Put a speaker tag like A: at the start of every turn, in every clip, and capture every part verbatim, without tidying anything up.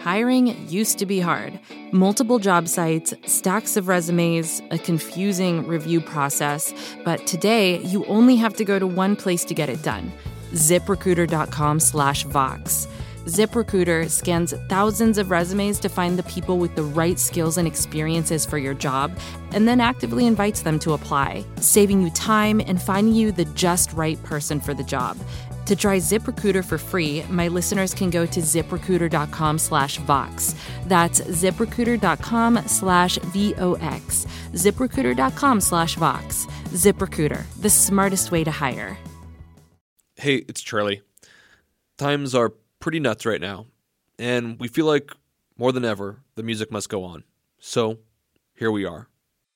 A: Hiring used to be hard. Multiple job sites, stacks of resumes, a confusing review process. But today, you only have to go to one place to get it done. ZipRecruiter.com slash Vox. ZipRecruiter scans thousands of resumes to find the people with the right skills and experiences for your job, and then actively invites them to apply, saving you time and finding you the just right person for the job. To try ZipRecruiter for free, my listeners can go to ZipRecruiter.com slash Vox. That's ZipRecruiter.com slash V O X. ZipRecruiter.com slash Vox. ZipRecruiter, the smartest way to hire.
B: Hey, it's Charlie. Times are pretty nuts right now, and we feel like, more than ever, the music must go on. So, here we are.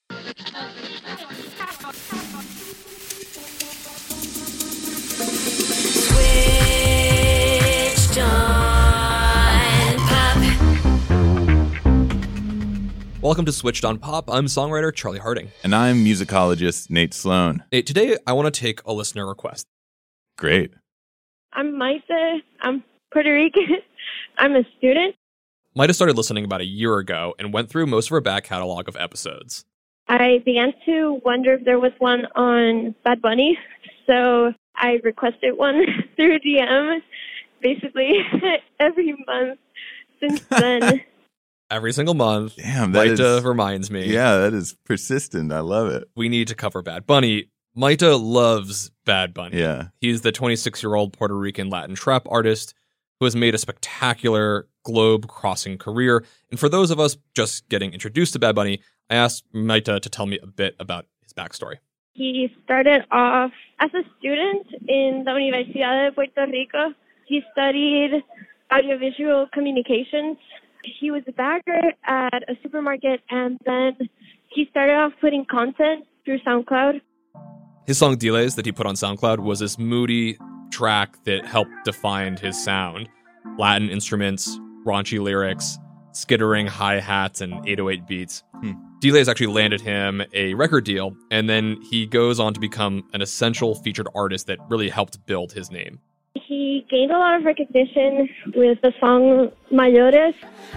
B: Welcome to Switched on Pop. I'm songwriter Charlie Harding.
C: And I'm musicologist Nate Sloan.
B: Nate, today I want to take a listener request.
C: Great.
D: I'm Maita. I'm Puerto Rican. I'm a student.
B: Maita started listening about a year ago and went through most of her back catalog of episodes.
D: I began to wonder if there was one on Bad Bunny, so I requested one through D M basically every month since then.
B: Every single month,
C: Damn, that
B: Maita
C: is,
B: reminds me.
C: Yeah, that is persistent. I love it.
B: We need to cover Bad Bunny. Maita loves Bad Bunny.
C: Yeah.
B: He's the twenty-six-year-old Puerto Rican Latin trap artist who has made a spectacular globe-crossing career. And for those of us just getting introduced to Bad Bunny, I asked Maita to tell me a bit about his backstory.
D: He started off as a student in the Universidad de Puerto Rico. He studied audiovisual communications. He was a bagger at a supermarket, and then he started off putting content through SoundCloud.
B: His song Diles that he put on SoundCloud was this moody track that helped define his sound. Latin instruments, raunchy lyrics, skittering hi-hats, and eight oh eight beats. Hmm. Diles actually landed him a record deal, and then he goes on to become an essential featured artist that really helped build his name.
D: He gained a lot of recognition with the song Mayores.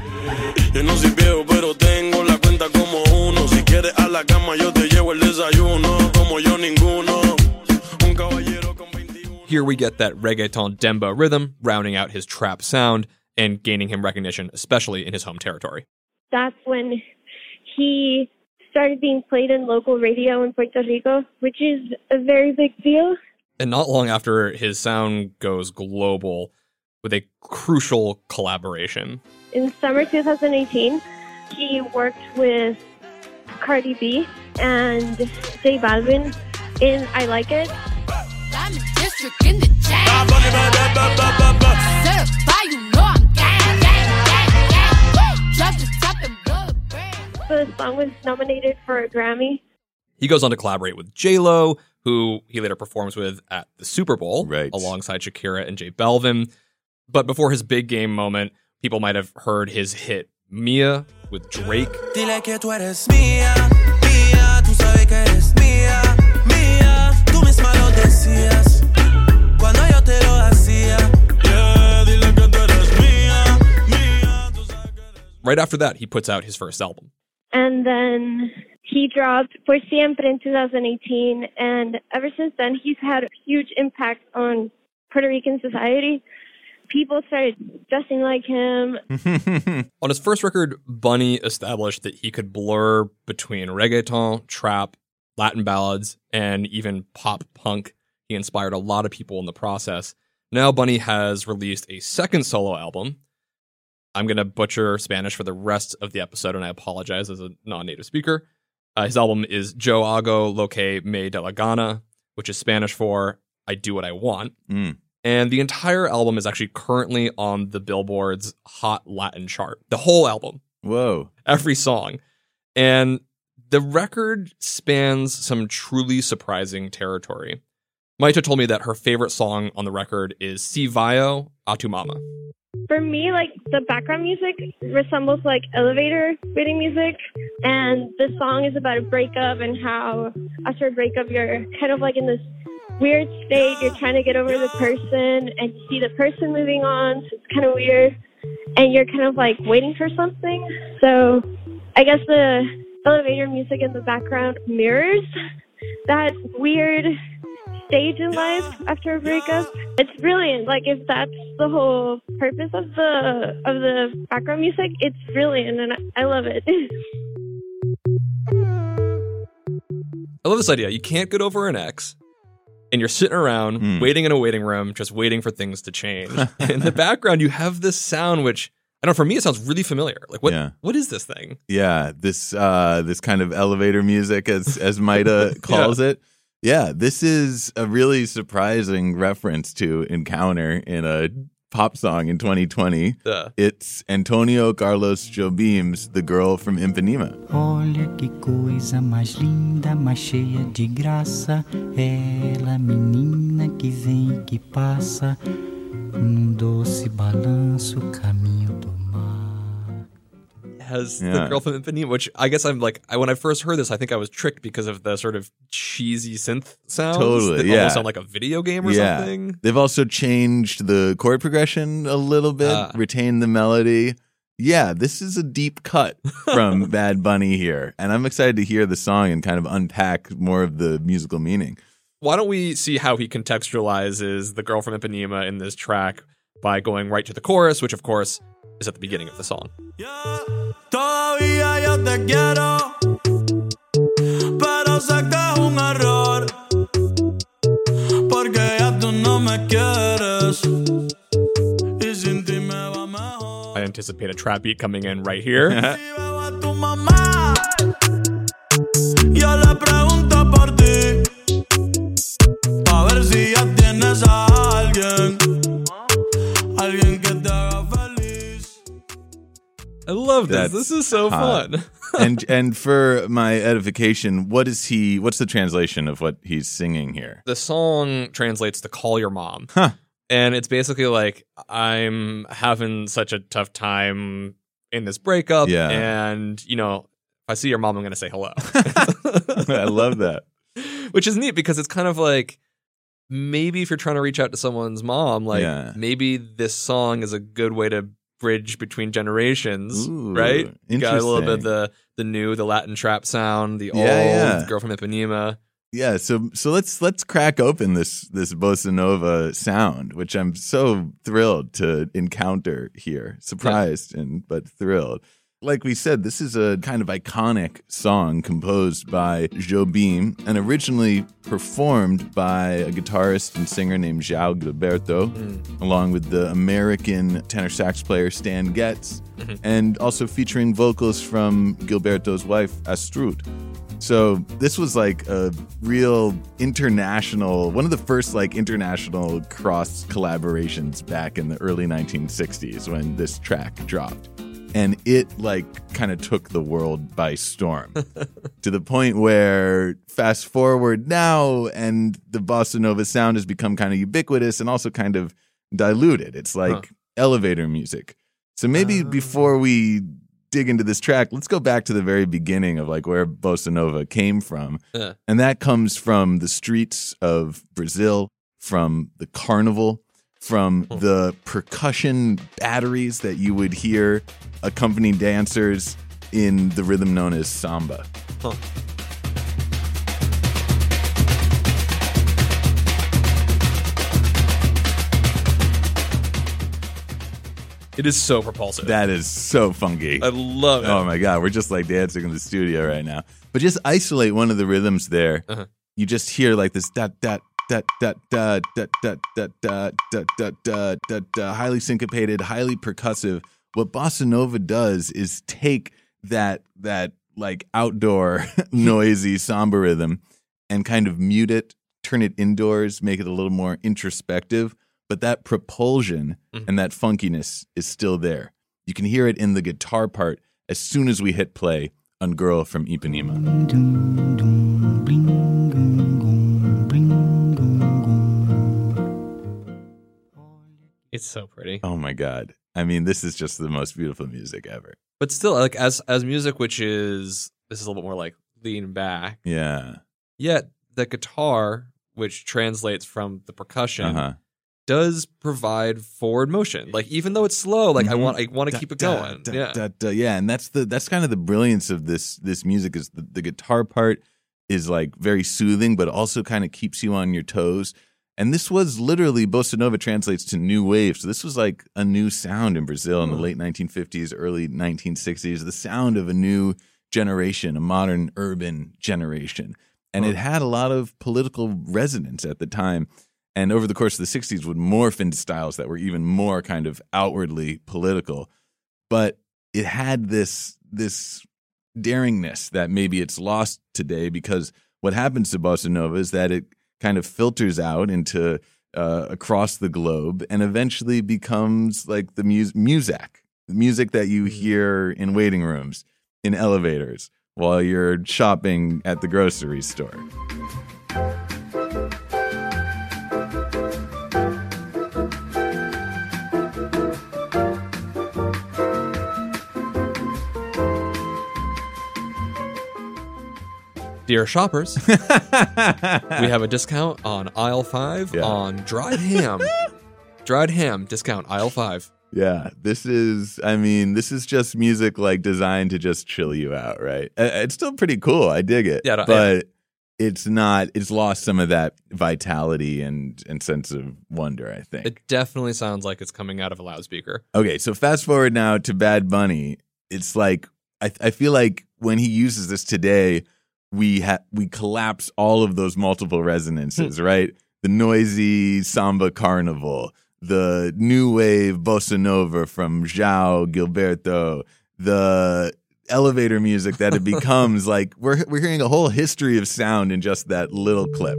B: Here we get that reggaeton dembow rhythm, rounding out his trap sound and gaining him recognition, especially in his home territory.
D: That's when he started being played in local radio in Puerto Rico, which is a very big deal.
B: And not long after, his sound goes global with a crucial collaboration.
D: In summer twenty eighteen, he worked with Cardi B and J Balvin in I Like It. I'm a district in the chat. Certify, you know I'm gang, gang, gang, gang. Drop the top and blow the brand. So the song was nominated for a Grammy.
B: He goes on to collaborate with J-Lo, who he later performs with at the Super Bowl,
C: right,
B: alongside Shakira and J Balvin. But before his big game moment, people might have heard his hit Mia with Drake. Dile que tú eres mía, mía, tú sabes que eres mía, mía, tú misma lo decías, cuando yo te lo hacía. Yeah, dile que tú eres mía, mía, tú sabes que eres. Right after that, he puts out his first album.
D: And then he dropped Por Siempre in two thousand eighteen, and ever since then, he's had a huge impact on Puerto Rican society. People started dressing like him.
B: On his first record, Bunny established that he could blur between reggaeton, trap, Latin ballads, and even pop punk. He inspired a lot of people in the process. Now Bunny has released a second solo album. I'm going to butcher Spanish for the rest of the episode, and I apologize as a non-native speaker. Uh, his album is Yo Hago Lo Que Me Da La Gana, which is Spanish for I Do What I Want.
C: Mm.
B: And the entire album is actually currently on the Billboard's Hot Latin chart. The whole album.
C: Whoa.
B: Every song. And the record spans some truly surprising territory. Maita told me that her favorite song on the record is Si Vayo A Tu Mama.
D: For me, like, the background music resembles, like, elevator waiting music. And the song is about a breakup and how after a breakup, you're kind of, like, in this weird state. You're trying to get over the person and you see the person moving on. So it's kind of weird. and you're kind of like waiting for something. So I guess the elevator music in the background mirrors that weird stage in life after a breakup. It's brilliant. Like, if that's the whole purpose of the of the background music, it's brilliant, and I, I love it.
B: I love this idea. You can't get over an ex, and you're sitting around
C: Mm.
B: waiting in a waiting room, just waiting for things to change. And in the background, you have this sound, which I don't know. For me, it sounds really familiar. Like, what?
C: Yeah.
B: What is this thing?
C: Yeah, this uh, this kind of elevator music, as as Maida calls it. Yeah, this is a really surprising reference to Encounter in a pop song in twenty twenty.
B: Yeah.
C: It's Antonio Carlos Jobim's The Girl from Ipanema.
E: Olha que coisa mais linda, mais cheia de graça. Ela, menina que vem e que passa, num doce balanço, caminho do mar.
B: Has
C: Yeah.
B: the girl from Ipanema, which I guess I'm like, I, when I first heard this, I think I was tricked because of the sort of cheesy synth sounds
C: Totally,
B: that
C: yeah.
B: almost sound like a video game or
C: Yeah.
B: something.
C: They've also changed the chord progression a little bit,
B: Ah.
C: retained the melody. Yeah, this is a deep cut from Bad Bunny here. And I'm excited to hear the song and kind of unpack more of the musical meaning.
B: Why don't we see how he contextualizes the girl from Ipanema in this track by going right to the chorus, which of course is at the beginning of the song.
F: Todavía yo te quiero, pero sé que es un error, porque ya tú no me quieres, y sin ti me va mejor.
B: I anticipate a trap beat coming in right here.
F: Si veo a tu mamá, yo le pregunto por ti, pa' ver si ya tienes a alguien, alguien que te haga feliz.
B: I love this.
C: That's
B: This is so
C: hot.
B: fun.
C: and and for my edification, what is he what's the translation of what he's singing here?
B: The song translates to "Call Your Mom,"
C: Huh.
B: and it's basically like, I'm having such a tough time in this breakup,
C: Yeah.
B: and you know, if I see your mom, I'm going to say hello.
C: I love that.
B: Which is neat because it's kind of like, maybe if you're trying to reach out to someone's mom, like
C: Yeah.
B: maybe this song is a good way to bridge between generations,
C: Ooh,
B: right? You got a little bit of
C: interesting.
B: the the new, the Latin trap sound, the
C: Yeah,
B: old
C: yeah.
B: girl from Ipanema.
C: Yeah, so so let's let's crack open this this bossa nova sound, which I'm so thrilled to encounter here. Surprised and but thrilled. Like we said, this is a kind of iconic song composed by Jobim and originally performed by a guitarist and singer named João Gilberto, along with the American tenor sax player Stan Getz, and also featuring vocals from Gilberto's wife, Astrud. So this was like a real international, one of the first like international cross collaborations back in the early nineteen sixties when this track dropped. And it like kind of took the world by storm to the point where fast forward now and the bossa nova sound has become kind of ubiquitous and also kind of diluted. It's like
B: Huh.
C: elevator music. So maybe
B: Oh.
C: before we dig into this track, let's go back to the very beginning of like where bossa nova came from.
B: Yeah.
C: And that comes from the streets of Brazil, from the carnival, from the percussion batteries that you would hear accompanying dancers in the rhythm known as samba.
B: Huh. It is so propulsive.
C: That is so funky.
B: I love it.
C: Oh my God, we're just like dancing in the studio right now. But just isolate one of the rhythms there.
B: Uh-huh.
C: You just hear like this da da da da da da da da da da da da da da highly syncopated, highly percussive. What bossa nova does is take that that like outdoor noisy samba rhythm and kind of mute it, turn it indoors, make it a little more introspective. But that propulsion
B: Mhm.
C: and that funkiness is still there. You can hear it in the guitar part as soon as we hit play on Girl from Ipanema.
E: Dum, dum, bling, gum, gum, bling, gum, gum.
B: It's so pretty.
C: Oh my God. I mean, this is just the most beautiful music ever.
B: But still, like as as music, which is this is a little bit more like lean back.
C: Yeah.
B: Yet the guitar, which translates from the percussion,
C: Uh-huh.
B: does provide forward motion. Like even though it's slow, like mm-hmm. I want I want to keep it going.
C: Da,
B: yeah.
C: Da, da, yeah, and that's the that's kind of the brilliance of this this music is the, the guitar part is like very soothing, but also kind of keeps you on your toes. And this was literally, bossa nova translates to new wave. So this was like a new sound in Brazil in the late nineteen fifties, early nineteen sixties, the sound of a new generation, a modern urban generation. And it had a lot of political resonance at the time. And over the course of the sixties would morph into styles that were even more kind of outwardly political. But it had this, this daringness that maybe it's lost today, because what happens to bossa nova is that it kind of filters out into uh, across the globe and eventually becomes like the mu- music, music that you hear in waiting rooms, in elevators, while you're shopping at the grocery store.
B: Dear shoppers, we have a discount on aisle five yeah. on dried ham. Dried ham discount aisle five.
C: Yeah, this is, I mean, this is just music like designed to just chill you out, right? It's still pretty cool. I dig it.
B: Yeah,
C: but
B: yeah.
C: it's not, it's lost some of that vitality and, and sense of wonder, I think.
B: It definitely sounds like it's coming out of a loudspeaker.
C: Okay, so fast forward now to Bad Bunny. It's like, I, I feel like when he uses this today, we ha- we collapse all of those multiple resonances, right? The noisy samba carnival, the new wave bossa nova from João Gilberto, the elevator music that it becomes. Like we're we're hearing a whole history of sound in just that little clip.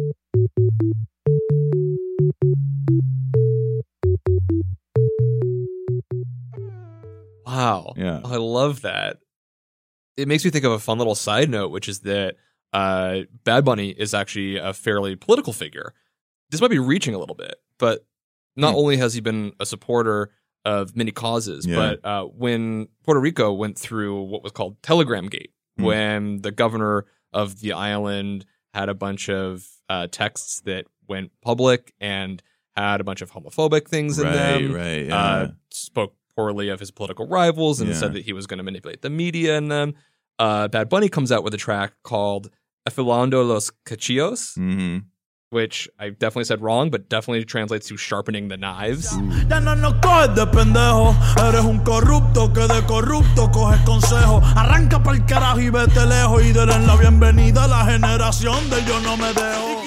B: Wow.
C: Yeah.
B: I love that. It makes me think of a fun little side note, which is that uh, Bad Bunny is actually a fairly political figure. This might be reaching a little bit, but not mm. only has he been a supporter of many causes, yeah. but uh, when Puerto Rico went through what was called Telegram Gate, mm. when the governor of the island had a bunch of uh, texts that went public and had a bunch of homophobic things in
C: right,
B: them,
C: right, yeah.
B: uh, spoke poorly of his political rivals and
C: yeah.
B: said that he was going to manipulate the media in them. Uh, Bad Bunny comes out with a track called Afilando los Cachillos,
C: mm-hmm.
B: which I definitely said wrong, but definitely translates to sharpening the knives.
F: Ya no nos coges de pendejo, eres un corrupto que de corrupto coges consejo. Arranca pa'l carajo y vete lejos y denle la bienvenida a la generación de yo no me dejo.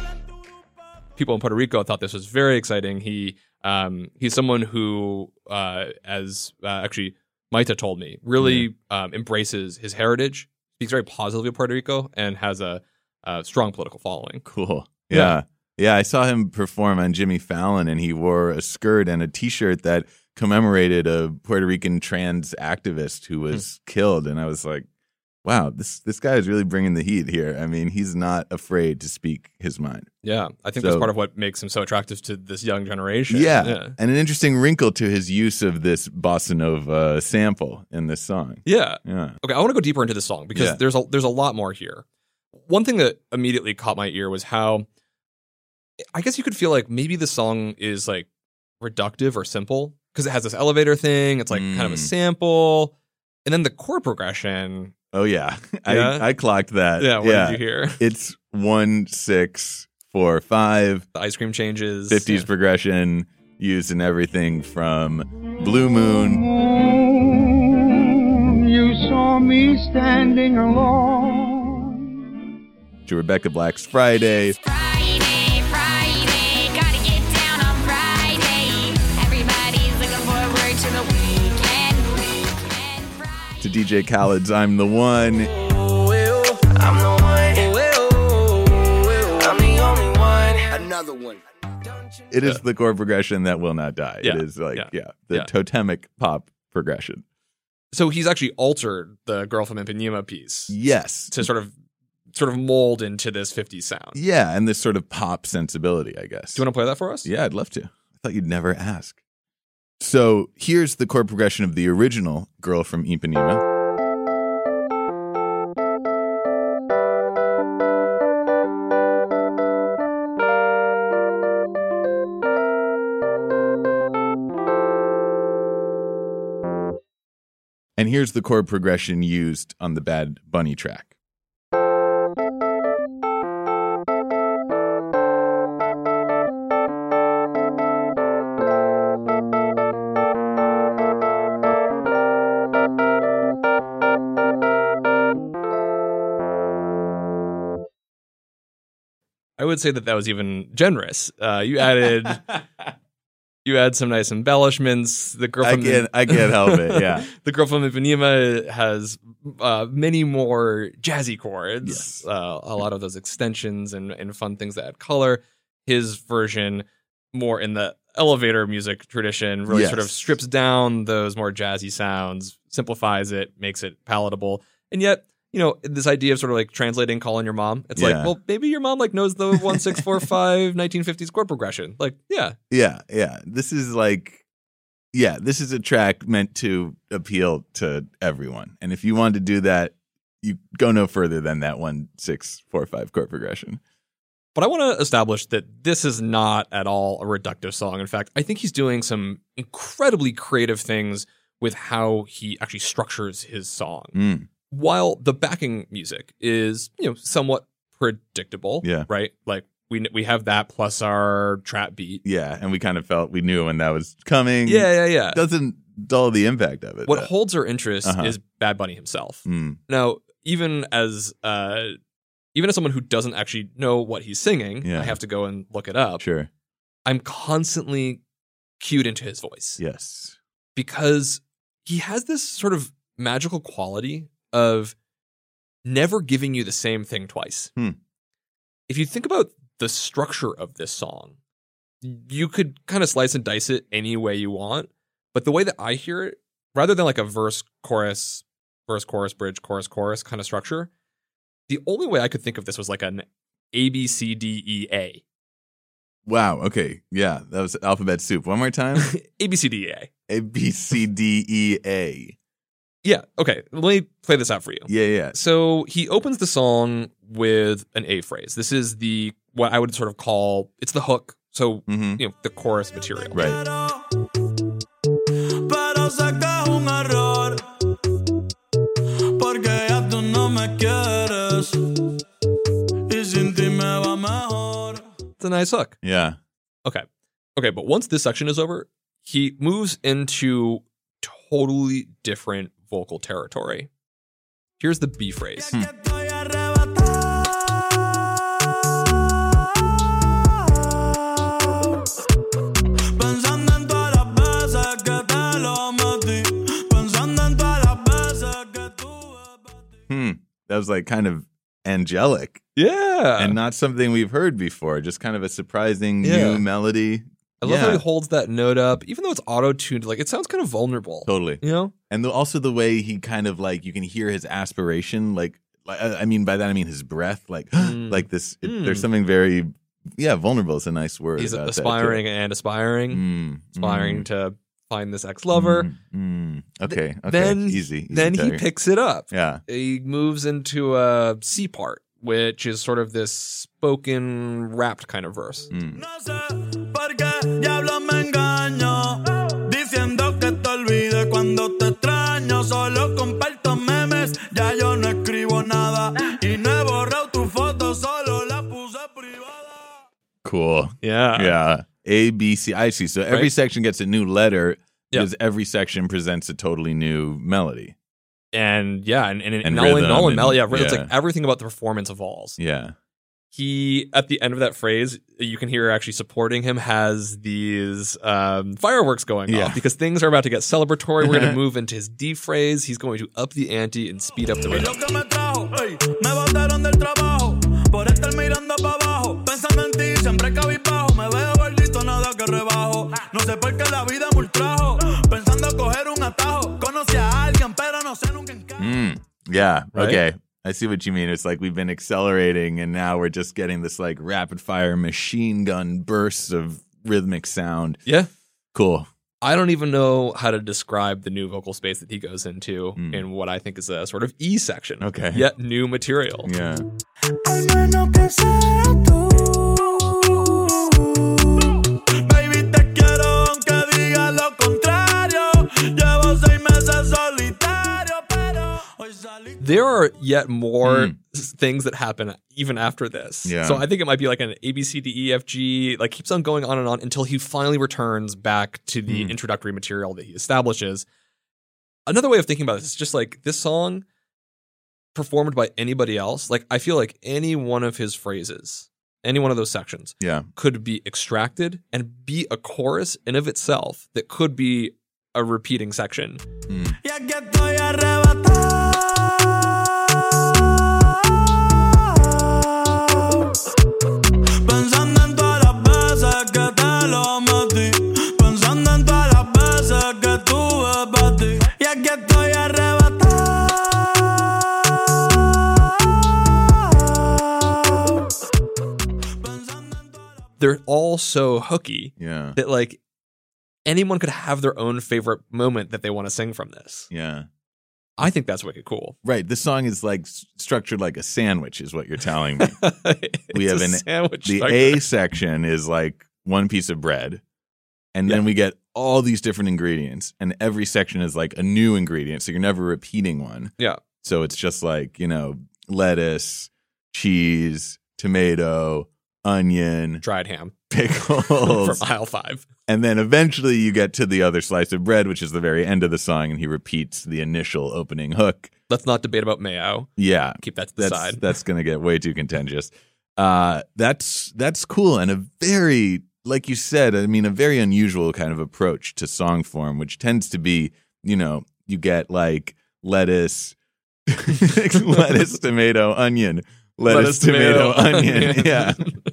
B: People in Puerto Rico thought this was very exciting. He um, he's someone who, uh, as uh, actually Maita told me, really yeah. um, embraces his heritage, speaks very positively of Puerto Rico, and has a, a strong political following.
C: Cool. Yeah. yeah. Yeah, I saw him perform on Jimmy Fallon, and he wore a skirt and a T-shirt that commemorated a Puerto Rican trans activist who was mm. killed. And I was like, wow, this this guy is really bringing the heat here. I mean, he's not afraid to speak his mind.
B: Yeah, I think
C: so,
B: that's part of what makes him so attractive to this young generation.
C: Yeah,
B: yeah,
C: and an interesting wrinkle to his use of this bossa nova sample in this song.
B: Yeah.
C: Yeah.
B: Okay, I want to go deeper into this song because
C: yeah.
B: there's a there's a lot more here. One thing that immediately caught my ear was how I guess you could feel like maybe the song is like reductive or simple because it has this elevator thing. It's like mm. kind of a sample, and then the chord progression.
C: Oh yeah,
B: yeah.
C: I I clocked that.
B: Yeah, what
C: yeah.
B: did you hear?
C: It's one six four five.
B: The ice cream changes.
C: fifties yeah. progression used in everything from Blue Moon.
G: You saw me standing alone.
C: To Rebecca Black's Friday.
H: Friday, Friday, gotta get down on Friday. Everybody's looking forward to the weekend, weekend Friday.
C: To D J Khaled's I'm the One.
I: I'm the one. I'm the only one. Another one.
C: It is
B: yeah.
C: the chord progression that will not die.
B: Yeah.
C: It is like, yeah,
B: yeah.
C: the
B: yeah.
C: totemic pop progression.
B: So he's actually altered the Girl from Ipanema piece.
C: Yes.
B: To sort of sort of mold into this fifties sound.
C: Yeah, and this sort of pop sensibility, I guess.
B: Do you want to play that for us?
C: Yeah, I'd love to. I thought you'd never ask. So here's the chord progression of the original Girl from Ipanema. And here's the chord progression used on the Bad Bunny track.
B: I would say that that was even generous. Uh, you added, you add some nice embellishments. The girl
C: I
B: from
C: can't, I can't help it. Yeah,
B: the girl from Ipanema has uh, many more jazzy chords.
C: Yes.
B: Uh, a lot of those extensions and, and fun things that add color. His version, more in the elevator music tradition, really
C: Yes.
B: sort of strips down those more jazzy sounds, simplifies it, makes it palatable, and yet. You know, this idea of sort of like translating calling your mom. It's
C: Yeah.
B: like, well, maybe your mom like knows the one six four five nineteen fifties chord progression. Like, yeah.
C: yeah, yeah. This is like, yeah, this is a track meant to appeal to everyone. And if you want to do that, you go no further than that one six four five chord progression.
B: But I want to establish that this is not at all a reductive song. In fact, I think he's doing some incredibly creative things with how he actually structures his song.
C: Mm.
B: While the backing music is, you know, somewhat predictable,
C: Yeah.
B: right? Like we we have that plus our trap beat.
C: Yeah, and we kind of felt we knew when that was coming.
B: Yeah, yeah, yeah.
C: Doesn't dull the impact of it.
B: What
C: though.
B: holds our interest
C: Uh-huh.
B: is Bad Bunny himself.
C: Mm.
B: Now, even as uh, even as someone who doesn't actually know what he's singing,
C: Yeah.
B: I have to go and look it up.
C: Sure.
B: I'm constantly cued into his voice
C: Yes.
B: because he has this sort of magical quality of never giving you the same thing twice.
C: Hmm.
B: If you think about the structure of this song, you could kind of slice and dice it any way you want. But the way that I hear it, rather than like a verse, chorus, verse, chorus, bridge, chorus, chorus kind of structure, the only way I could think of this was like an A, B, C, D, E, A.
C: Wow. Okay. Yeah, that was alphabet soup. One more time.
B: A, B, C, D, E, A.
C: A B C D E A.
B: Yeah. Okay. Let me play this out for you.
C: Yeah, yeah.
B: So he opens the song with an A phrase. This is the what I would sort of call it's the hook. So
C: Mhm.
B: you know the chorus material.
C: Right.
F: Pero sé que es un error, porque ya tú no me quieres, y sin ti me va mejor.
B: It's a nice hook.
C: Yeah.
B: Okay. Okay. But once this section is over, he moves into totally different vocal territory. Here's the B phrase.
F: Que estoy arrebatado, pensando en todas las veces que te lo metí, pensando en todas las veces que tuve para ti.
C: Hmm. That was like kind of angelic
B: Yeah.
C: and not something we've heard before. Just kind of a surprising
B: Yeah.
C: new melody.
B: I love
C: yeah.
B: how he holds that note up, even though it's auto-tuned. Like it sounds kind of vulnerable.
C: Totally.
B: You know?
C: And the, also the way he kind of like, you can hear his aspiration. Like, like I mean, by that I mean his breath. Like,
B: Mm.
C: like this. It,
B: Mm.
C: There's something very, yeah, vulnerable. It's a nice word.
B: He's
C: about that, too.
B: aspiring and aspiring,
C: Mm,
B: aspiring
C: mm,
B: to find this ex-lover.
C: mm, mm. Okay. Okay.
B: Then,
C: easy. easy
B: then he
C: Tiger.
B: picks it up.
C: Yeah.
B: He moves into a C part, which is sort of this spoken, rapped kind of verse.
C: Mm.
F: No sé por qué diablos me engaño, diciendo que te olvide cuando te extraño. Solo comparto memes, ya yo no escribo nada, y no he borrado tu foto, solo la puse privada.
C: Cool.
B: Yeah.
C: Yeah. A, B, C. I see. So every
B: Right.
C: section gets a new letter
B: Yeah.
C: because every section presents a totally new melody.
B: And yeah, and, and,
C: And
B: not only,
C: rhythm
B: not only
C: and-
B: melody, yeah, it's
C: yeah.
B: like everything about the performance evolves.
C: Yeah.
B: He, at the end of that phrase, you can hear actually supporting him has these um, fireworks going
C: Yeah.
B: off because things are about to get celebratory. We're going to move into his D phrase. He's going to up the ante and speed up the
F: Y
B: rhythm.
F: lo que me trajo, ey, me botaron del trabajo, por estar mirando para abajo, pensando en ti, siempre cabizbajo, me veo gordito, nada que rebajo, no sé por qué la vida me ultrajo, pensando coger un atajo, conocí a alguien, pero no sé nunca en qué.
C: Mm. Yeah.
B: Right?
C: Okay. I see what you mean. It's like we've been accelerating and now we're just getting this like rapid fire machine gun bursts of rhythmic sound.
B: Yeah.
C: Cool.
B: I don't even know how to describe the new vocal space that he goes into
C: Mm.
B: in what I think is a sort of E section.
C: Okay.
B: Yet new material.
C: Yeah.
F: Al menos que sea tú. Baby, te quiero aunque diga lo contrario. Llevo seis meses solitario.
B: There are yet more
C: Mm.
B: s- things that happen even after this.
C: Yeah.
B: So I think it might be like an A B C D E F G, like keeps on going on and on until he finally returns back to the
C: Mm.
B: introductory material that he establishes. Another way of thinking about this is just like this song performed by anybody else. Like I feel like any one of his phrases, any one of those sections
C: Yeah.
B: could be extracted and be a chorus in of itself that could be a repeating section.
C: Mm.
F: Y aquí estoy arrebatado. Pensando en todas las veces que te lo metí. Pensando en todas las veces que tuve para ti. Y aquí estoy arrebatado. Pensando en todas las
B: They're all so hooky
C: Yeah.
B: that like anyone could have their own favorite moment that they want to sing from this.
C: Yeah.
B: I think that's wicked cool.
C: Right. This song is like s- structured like a sandwich, is what you're telling me. We
B: It's
C: have
B: a
C: an-
B: sandwich.
C: The
B: structure.
C: A section is like one piece of bread, and then
B: Yeah.
C: we get all these different ingredients, and every section is like a new ingredient, so you're never repeating one.
B: Yeah.
C: So it's just like, you know, lettuce, cheese, tomato, onion,
B: dried ham
C: pickles.
B: from aisle five.
C: And then eventually you get to the other slice of bread, which is the very end of the song, and he repeats the initial opening hook.
B: Let's not debate about mayo.
C: Yeah.
B: Keep that to the
C: That's
B: side.
C: that's gonna get way too contentious. Uh that's that's cool, and a very, like you said, I mean, a very unusual kind of approach to song form, which tends to be, you know, you get like lettuce, lettuce, tomato, onion, lettuce, tomato, onion. Yeah.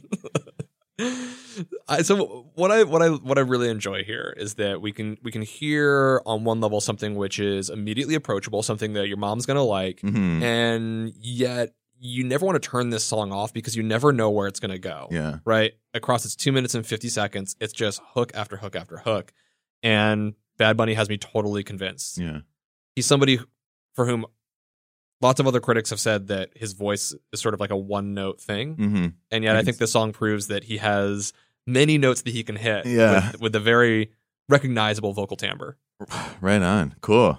B: I, so what I what I what I really enjoy here is that we can we can hear on one level something which is immediately approachable, something that your mom's gonna like,
C: Mhm.
B: and yet you never want to turn this song off because you never know where it's gonna go.
C: Yeah.
B: Right across its two minutes and fifty seconds, it's just hook after hook after hook, and Bad Bunny has me totally convinced.
C: Yeah.
B: He's somebody for whom lots of other critics have said that his voice is sort of like a one note thing.
C: Mm-hmm.
B: And yet I think this song proves that he has many notes that he can hit
C: Yeah.
B: with, with a very recognizable vocal timbre.
C: Right on. Cool.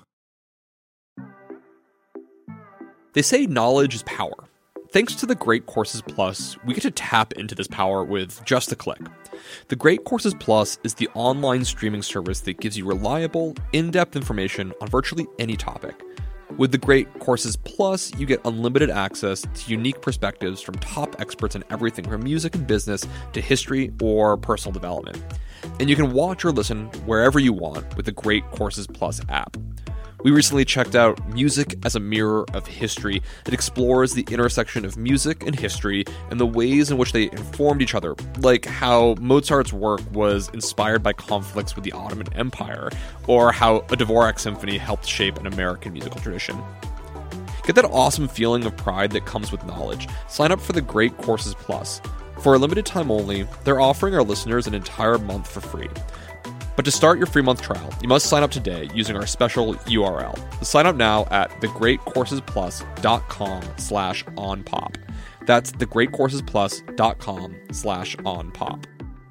B: They say knowledge is power. Thanks to the Great Courses Plus, we get to tap into this power with just a click. The Great Courses Plus is the online streaming service that gives you reliable, in-depth information on virtually any topic. With the Great Courses Plus, you get unlimited access to unique perspectives from top experts in everything from music and business to history or personal development. And you can watch or listen wherever you want with the Great Courses Plus app. We recently checked out Music as a Mirror of History that explores the intersection of music and history and the ways in which they informed each other, like how Mozart's work was inspired by conflicts with the Ottoman Empire, or how a Dvorak symphony helped shape an American musical tradition. Get that awesome feeling of pride that comes with knowledge. Sign up for the Great Courses Plus. For a limited time only, they're offering our listeners an entire month for free. But to start your free month trial, you must sign up today using our special U R L. Sign up now at thegreatcoursesplus.com slash onpop. That's thegreatcoursesplus.com slash onpop.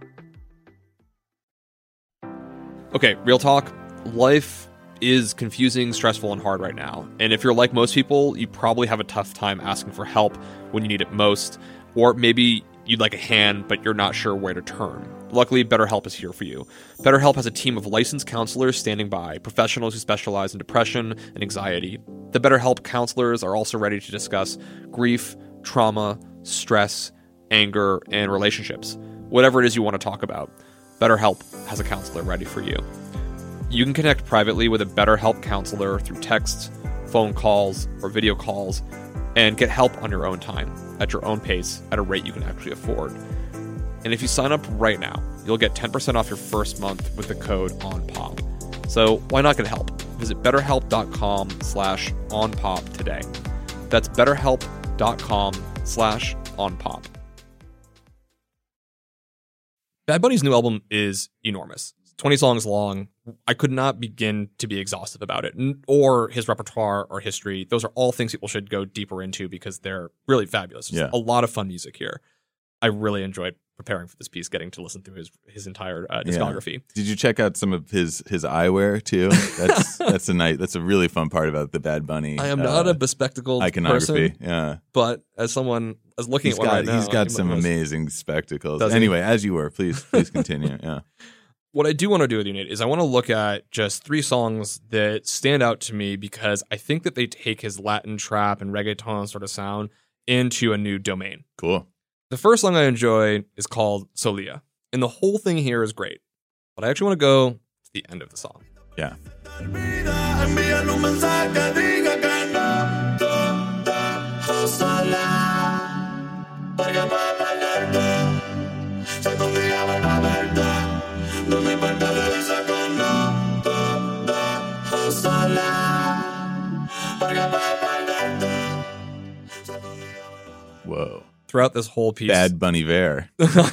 B: Okay, real talk. Life is confusing, stressful, and hard right now. And if you're like most people, you probably have a tough time asking for help when you need it most. Or maybe you'd like a hand, but you're not sure where to turn. Luckily, BetterHelp is here for you. BetterHelp has a team of licensed counselors standing by, professionals who specialize in depression and anxiety. The BetterHelp counselors are also ready to discuss grief, trauma, stress, anger, and relationships. Whatever it is you want to talk about, BetterHelp has a counselor ready for you. You can connect privately with a BetterHelp counselor through texts, phone calls, or video calls, and get help on your own time, at your own pace, at a rate you can actually afford. And if you sign up right now, you'll get ten percent off your first month with the code ONPOP. So why not get help? Visit betterhelp.com slash onpop today. That's betterhelp.com slash onpop. Bad Bunny's new album is enormous. It's twenty songs long. I could not begin to be exhaustive about it, N- or his repertoire or history. Those are all things people should go deeper into because they're really fabulous. There's
C: Yeah.
B: a lot of fun music here. I really enjoyed preparing for this piece, getting to listen through his his entire uh, discography.
C: Yeah. Did you check out some of his his eyewear too? That's that's a nice. That's a really fun part about the Bad Bunny.
B: I am
C: uh,
B: not a bespectacled
C: iconography.
B: person,
C: Yeah,
B: but as someone as looking
C: he's
B: at one
C: got
B: right now,
C: he's got
B: you
C: some
B: might notice-
C: amazing spectacles.
B: Does he?
C: Anyway, as you were, please please continue. Yeah.
B: What I do want to do with you, Nate, is I want to look at just three songs that stand out to me because I think that they take his Latin trap and reggaeton sort of sound into a new domain.
C: Cool.
B: The first song I enjoy is called Solia, and the whole thing here is great. But I actually want to go to the end of the song.
C: Yeah.
F: Envíale un mensaje que diga que no te dejo sola. Porque no hay perderte. Si algún día vuelvo a verte, no me importa le dice que no te dejo sola. Porque no hay perderte. Si algún día vuelvo a verte.
C: Whoa.
B: Throughout this whole piece,
C: Bad Bunny Bear.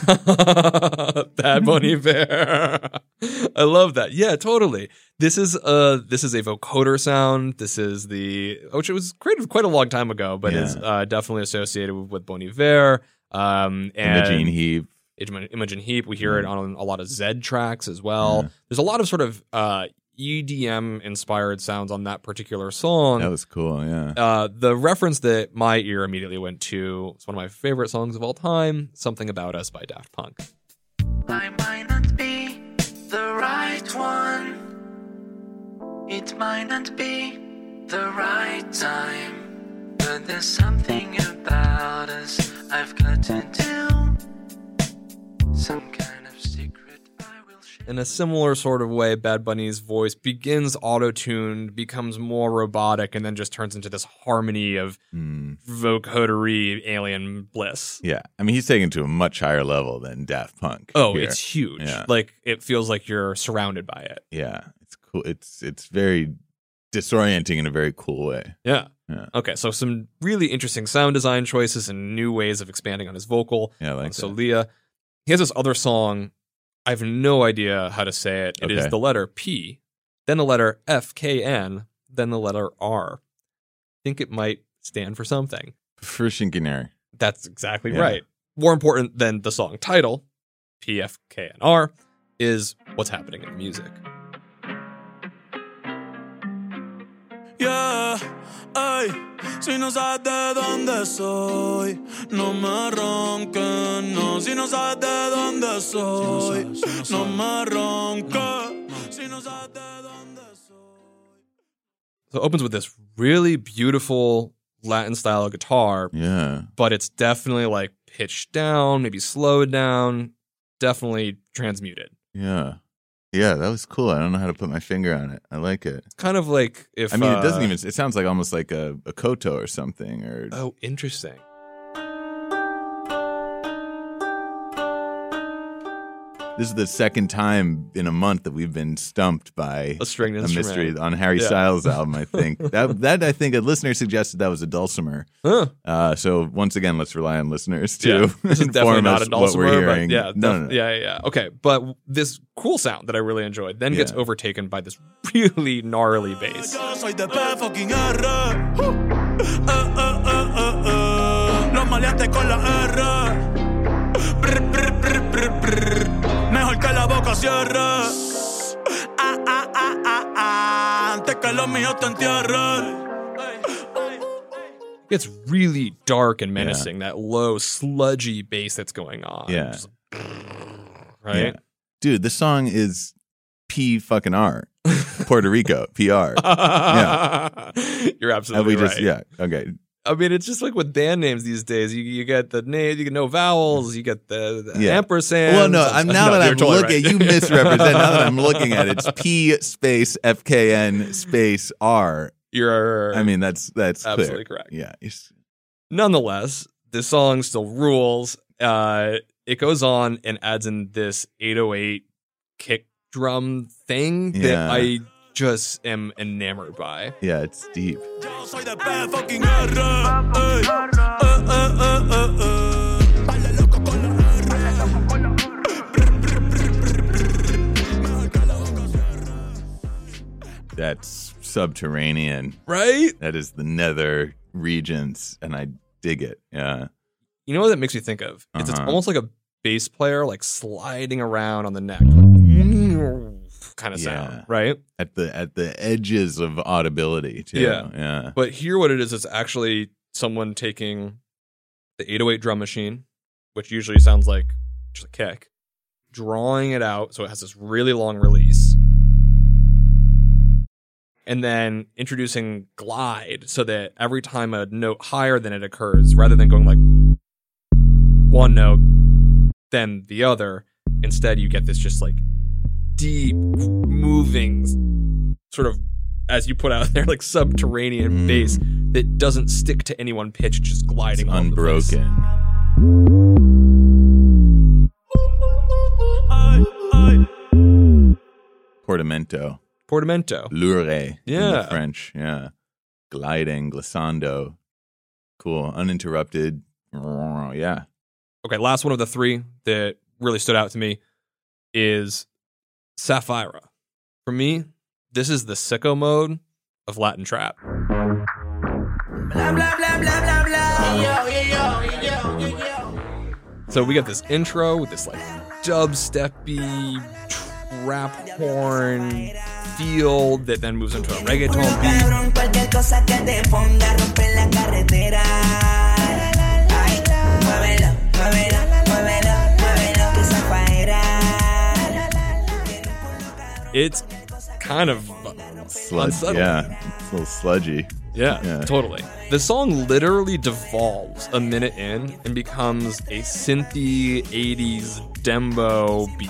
B: Bad Bunny Bear. I love that. Yeah, totally. This is a this is a vocoder sound. This is the which was created quite a long time ago, but
C: Yeah.
B: is uh, definitely associated with, with Bon Iver. Um, and
C: Imogene Heap.
B: Imogen, Imogen Heap. We hear it on a lot of Zed tracks as well.
C: Yeah.
B: There's a lot of sort of uh, E D M inspired sounds on that particular song.
C: That was cool. Yeah.
B: Uh, the reference that my ear immediately went to is one of my favorite songs of all time, Something About Us by Daft Punk.
J: I might not be the right one. It might not be the right time. But there's something about us I've got to do. Some kind of secret I will share.
B: In a similar sort of way, Bad Bunny's voice begins auto-tuned, becomes more robotic, and then just turns into this harmony of
C: Mm.
B: vocodery alien bliss.
C: Yeah. I mean, he's taken to a much higher level than Daft Punk.
B: Oh,
C: here.
B: it's huge.
C: Yeah.
B: Like, it feels like you're surrounded by it.
C: Yeah. It's cool. It's it's very disorienting in a very cool way.
B: Yeah.
C: Yeah.
B: Okay, so some really interesting sound design choices and new ways of expanding on his vocal.
C: Yeah, I like
B: on
C: that.
B: Solia. He has this other song. I have no idea how to say it. It is
C: Okay.
B: the letter P, then the letter F K N, then the letter R. I think it might stand for something.
C: For Shinkinary.
B: That's exactly
C: Yeah.
B: right. More important than the song title, P, F, K, and R, is what's happening in the music.
F: Yeah, ay, si no sabes de dónde soy, no me ronques, no. Si no sabes de dónde soy, no me ronques. Si no sabes de dónde soy.
B: So it opens with this really beautiful Latin style guitar,
C: Yeah.
B: but it's definitely like pitched down, maybe slowed down, definitely transmuted.
C: Yeah. Yeah, that was cool. I don't know how to put my finger on it. I like it.
B: Kind of like if
C: I mean, it doesn't
B: uh,
C: even, it sounds like almost like a, a koto or something. Or
B: Oh, interesting.
C: This is the second time in a month that we've been stumped by
B: A stringed
C: a
B: instrument.
C: mystery on Harry
B: Yeah.
C: Styles' album, I think. that, that I think a listener suggested that was a dulcimer.
B: Huh.
C: Uh, so once again, let's rely on listeners to
B: Yeah, this is definitely
C: inform
B: not
C: us
B: a
C: what
B: dulcimer,
C: we're hearing.
B: but yeah,
C: no,
B: def-
C: no, no.
B: yeah, yeah, yeah. Okay, but this cool sound that I really enjoyed then gets
C: Yeah.
B: overtaken by this really gnarly bass.
F: Yo soy de P fucking R. Uh, uh, uh, uh, uh. Los maleantes con la R. Brr, brr, brr, brr, brr. Mejor que la boca cierre. Ah, ah, ah, ah, ah. Antes que los míos te entierren.
B: It's really dark and menacing, that low, sludgy bass that's going on.
C: Yeah.
B: Just, right?
C: Yeah. Dude, this song is P fucking R. Puerto Rico, P R.
B: Yeah. You're
C: And
B: absolutely
C: we
B: right.
C: just, yeah, okay.
B: I mean, it's just like with band names these days. You you get the name, you get no vowels, you get the, the
C: Yeah.
B: ampersand.
C: Well, no, I'm now
B: no,
C: that
B: you're
C: I'm
B: totally
C: looking,
B: right.
C: you misrepresent. Now that I'm looking at it, it's P space F K N space R.
B: You're
C: I mean, that's that's
B: absolutely
C: clear.
B: correct.
C: Yeah, it's-
B: Nonetheless, the song still rules. Uh, it goes on and adds in this eight oh eight kick drum thing that
C: Yeah.
B: I just am enamored by.
C: yeah, it's deep.
F: Yo soy de P fucking R. Ey. Uh, uh, uh, uh, uh. Baile loco con la R. Brr, brr, brr, brr, brr. Mejor que la boca cierre.
C: That's subterranean.
B: Right?
C: That is the nether regions, and I dig it. Yeah,
B: You know what that makes me think of? It's, it's
C: Uh-huh.
B: almost like a bass player like sliding around on the neck. Kind of sound,
C: Yeah.
B: right?
C: At the at the edges of audibility too.
B: Yeah.
C: Yeah.
B: But here what it is, it's actually someone taking the eight oh eight drum machine, which usually sounds like just a kick, drawing it out so it has this really long release, and then introducing glide so that every time a note higher than it occurs, rather than going like one note, then the other, instead you get this just like deep, moving, sort of, as you put out there, like subterranean
C: Mm.
B: bass that doesn't stick to any one pitch, just gliding
C: It's
B: all over the place.
C: unbroken. Portamento.
B: Portamento.
C: Lure in
B: Yeah.
C: the French. Yeah. Gliding, glissando. Cool. Uninterrupted. Yeah.
B: Okay, last one of the three that really stood out to me is Sapphira. For me, this is the sicko mode of Latin trap. So we got this intro with this like dubsteppy trap horn feel that then moves into a reggaeton beat.
K: Cualquier cosa que te ponga a romper la carretera. Ay, muévelo, muévelo, muévelo, muévelo, que zafaera.
B: It's kind of
C: Sludge.
B: unsettling.
C: Yeah. It's a little sludgy.
B: Yeah,
C: Yeah.
B: totally. The song literally devolves a minute in and becomes a synthy eighties dembo beat.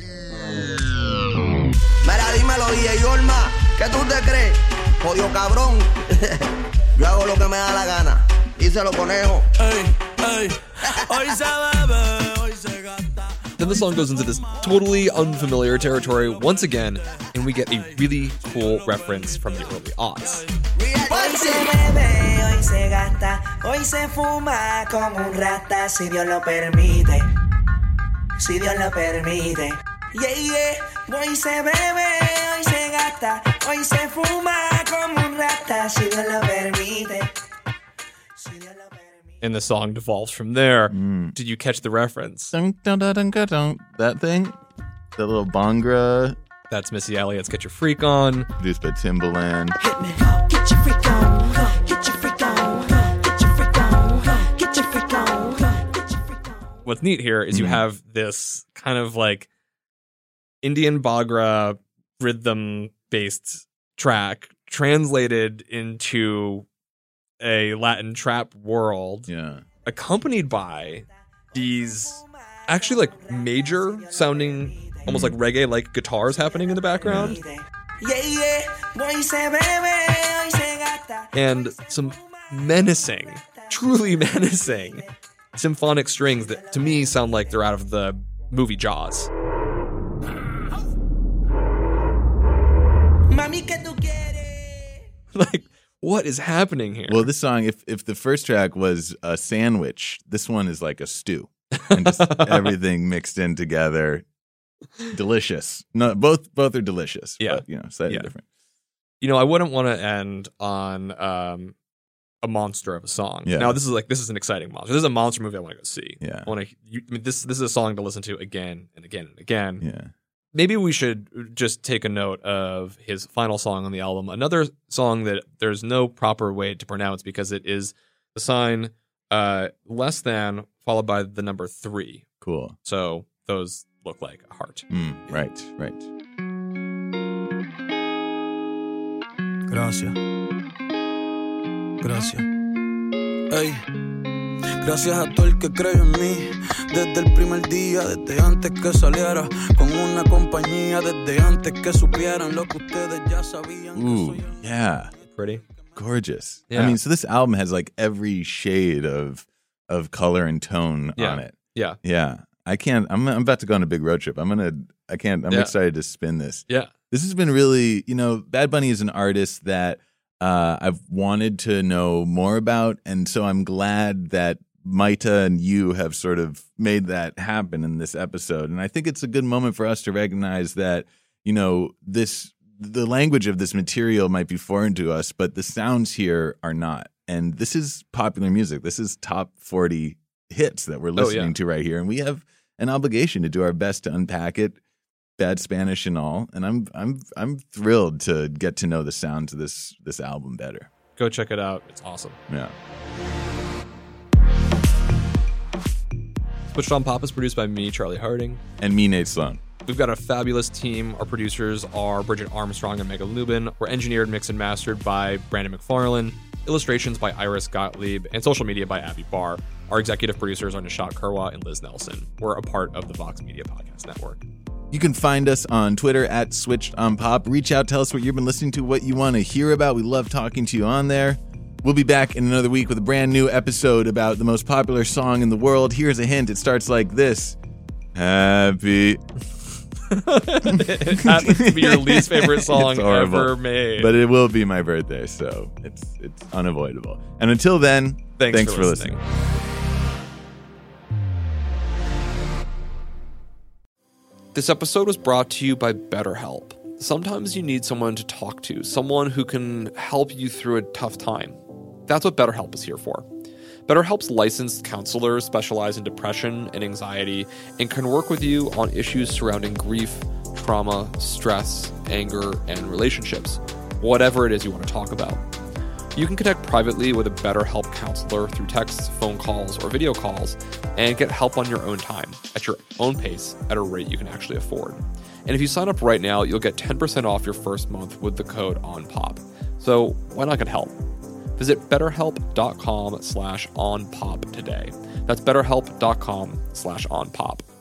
L: Mira, dímelo, D J Olma, ¿qué tú te crees? Jodido cabrón. Yo hago lo que me da la gana. Díselo, conejo.
F: Ey, ey, hoy se bebe, hoy se gasta.
B: Then the song goes into this totally unfamiliar territory once again, and we get a really cool reference from the early aughts.
K: Hoy se bebe, hoy se gasta, hoy se fuma como un rata, si Dios lo permite, si Dios lo permite. Yeah, yeah, hoy se bebe, hoy se gasta, hoy se fuma como un rata, si Dios lo permite.
B: And the song devolves from there. Did you catch the reference?
C: Dun, dun, dun, dun, dun, dun. That thing? That little Bhangra.
B: That's Missy Elliott's Get Your Freak On.
C: Produced by Timbaland.
K: Get your freak on, get your freak on, get your freak on, get your freak on.
B: What's neat here is you
C: Mhm.
B: have this kind of like Indian Bagra rhythm based track translated into a Latin trap world,
C: Yeah.
B: accompanied by these actually like major sounding, almost like reggae like guitars happening in the background,
K: Yeah, yeah, hoy se bebe, hoy se gasta.
B: and some menacing, truly menacing symphonic strings that to me sound like they're out of the movie Jaws.
K: Mami, que tú quieres?
B: Like, what is happening here?
C: Well, this song, if if the first track was a sandwich, this one is like a stew. And just everything mixed in together. Delicious. No, both both are delicious.
B: Yeah.
C: But, you know, slightly
B: Yeah.
C: different.
B: You know, I wouldn't want to end on um, a monster of a song.
C: Yeah.
B: Now, this is like this is an exciting monster. This is a monster movie I want to go see.
C: Yeah.
B: I want to. I mean, this this is a song to listen to again and again and again.
C: Yeah.
B: Maybe we should just take a note of his final song on the album. Another song that there's no proper way to pronounce because it is the sign uh, less than followed by the number three.
C: Cool.
B: So those look like a heart.
C: Mm, right, right.
F: Gracias. Gracias. Ey. Gracias a todo el que creyó en mí desde el primer día, desde antes que saliera con una compañía, desde antes que supieran lo que ustedes ya sabían.
C: Ooh, yeah.
B: Pretty.
C: Gorgeous.
B: Yeah.
C: I mean, so this album has like every shade of of color and tone
B: Yeah.
C: on it.
B: Yeah.
C: Yeah. I can't I'm I'm about to go on a big road trip. I'm gonna I can't I'm
B: Yeah.
C: excited to spin this.
B: Yeah.
C: This has been really, you know, Bad Bunny is an artist that uh, I've wanted to know more about. And so I'm glad that Maita and you have sort of made that happen in this episode. And I think it's a good moment for us to recognize that, you know, this, the language of this material might be foreign to us, but the sounds here are not. And this is popular music. This is top forty hits that we're
B: Oh,
C: listening
B: yeah.
C: to right here, and we have an obligation to do our best to unpack it, bad Spanish and all. And I'm I'm I'm thrilled to get to know the sounds of this this album better.
B: Go check it out. It's awesome.
C: Yeah.
B: Switched on Pop is produced by me, Charlie Harding.
C: And me, Nate Sloan.
B: We've got a fabulous team. Our producers are Bridget Armstrong and Megan Lubin. We're engineered, mixed, and mastered by Brandon McFarlane. Illustrations by Iris Gottlieb. And social media by Abby Barr. Our executive producers are Nishat Kurwa and Liz Nelson. We're a part of the Vox Media Podcast Network.
C: You can find us on Twitter at Switched on Pop. Reach out, tell us what you've been listening to, what you want to hear about. We love talking to you on there. We'll be back in another week with a brand new episode about the most popular song in the world. Here's a hint. It starts like this. Happy.
B: It happens to be your least favorite song
C: It's horrible,
B: ever made.
C: But it will be my birthday, so it's it's unavoidable. And until then,
B: Thanks,
C: thanks
B: for,
C: for
B: listening.
C: listening.
B: This episode was brought to you by BetterHelp. Sometimes you need someone to talk to, someone who can help you through a tough time. That's what BetterHelp is here for. BetterHelp's licensed counselors specialize in depression and anxiety and can work with you on issues surrounding grief, trauma, stress, anger, and relationships, whatever it is you want to talk about. You can connect privately with a BetterHelp counselor through texts, phone calls, or video calls, and get help on your own time, at your own pace, at a rate you can actually afford. And if you sign up right now, you'll get ten percent off your first month with the code ONPOP. So why not get help? Visit betterhelp.com slash onpop today. That's betterhelp.com slash onpop.